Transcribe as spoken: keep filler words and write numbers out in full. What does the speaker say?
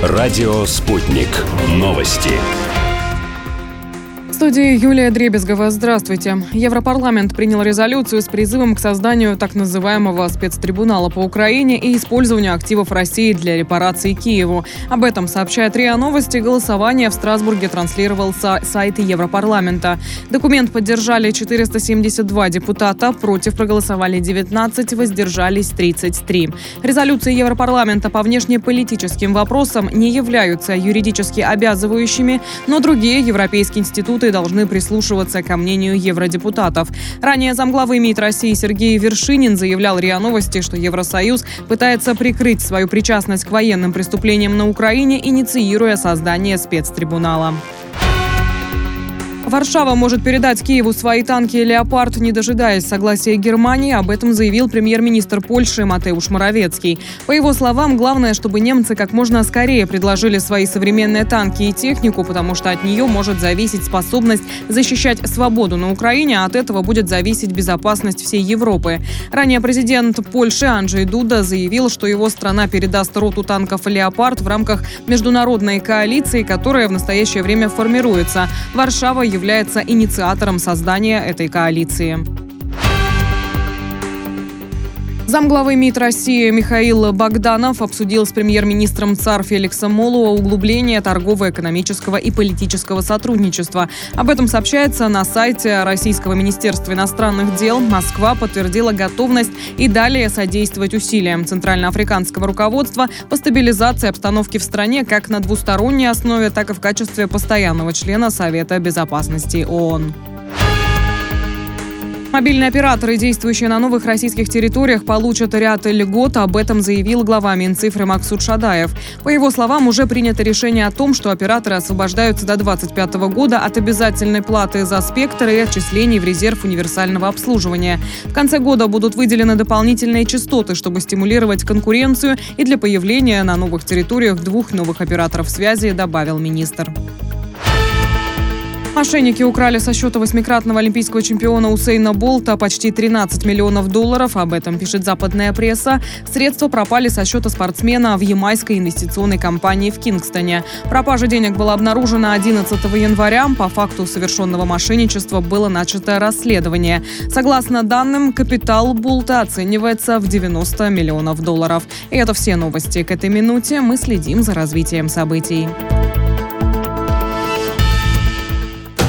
Радио «Спутник». Новости. В студии Юлия Дребезгова. Здравствуйте. Европарламент принял резолюцию с призывом к созданию так называемого спецтрибунала по Украине и использованию активов России для репараций Киеву. Об этом сообщает РИА Новости. Голосование в Страсбурге транслировал сайт Европарламента. Документ поддержали четыреста семьдесят два депутата, против проголосовали девятнадцать, воздержались тридцать три. Резолюции Европарламента по внешнеполитическим вопросам не являются юридически обязывающими, но другие европейские институты должны прислушиваться ко мнению евродепутатов. Ранее замглавы МИД России Сергей Вершинин заявлял РИА Новости, что Евросоюз пытается прикрыть свою причастность к военным преступлениям на Украине, инициируя создание спецтрибунала. Варшава может передать Киеву свои танки «Леопард», не дожидаясь согласия Германии. Об этом заявил премьер-министр Польши Матеуш Моровецкий. По его словам, главное, чтобы немцы как можно скорее предложили свои современные танки и технику, потому что от нее может зависеть способность защищать свободу на Украине, а от этого будет зависеть безопасность всей Европы. Ранее президент Польши Анджей Дуда заявил, что его страна передаст роту танков «Леопард» в рамках международной коалиции, которая в настоящее время формируется. Варшава является инициатором создания этой коалиции. Замглавы МИД России Михаил Богданов обсудил с премьер-министром ЦАР Феликсом Молуа углубление торгово-экономического и политического сотрудничества. Об этом сообщается на сайте Российского министерства иностранных дел. Москва подтвердила готовность и далее содействовать усилиям центральноафриканского руководства по стабилизации обстановки в стране как на двусторонней основе, так и в качестве постоянного члена Совета безопасности ООН. Мобильные операторы, действующие на новых российских территориях, получат ряд льгот. Об этом заявил глава Минцифры Максут Шадаев. По его словам, уже принято решение о том, что операторы освобождаются до двадцать пятого года от обязательной платы за спектр и отчислений в резерв универсального обслуживания. В конце года будут выделены дополнительные частоты, чтобы стимулировать конкуренцию и для появления на новых территориях двух новых операторов связи, добавил министр. Мошенники украли со счета восьмикратного олимпийского чемпиона Усейна Болта почти тринадцать миллионов долларов. Об этом пишет западная пресса. Средства пропали со счета спортсмена в ямайской инвестиционной компании в Кингстоне. Пропажа денег была обнаружена одиннадцатого января. По факту совершенного мошенничества было начато расследование. Согласно данным, капитал Болта оценивается в девяносто миллионов долларов. И это все новости к этой минуте. Мы следим за развитием событий.